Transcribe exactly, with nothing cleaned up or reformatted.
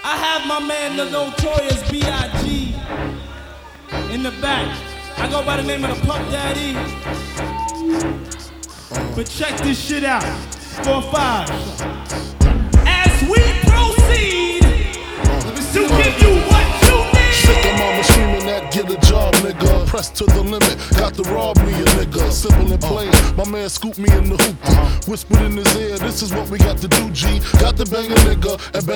I have my man, the notorious B I G in the back. I go by the name of the Puff Daddy. But check this shit out. Four five. As we proceed to give you what you need. Sick of mama screaming that get a job, nigga. Pressed to the limit, got to rob me a nigga. Simple and plain, my man scooped me in the hoopty. Whispered in his ear, this is what we got to do, G. Got to bang a nigga and bang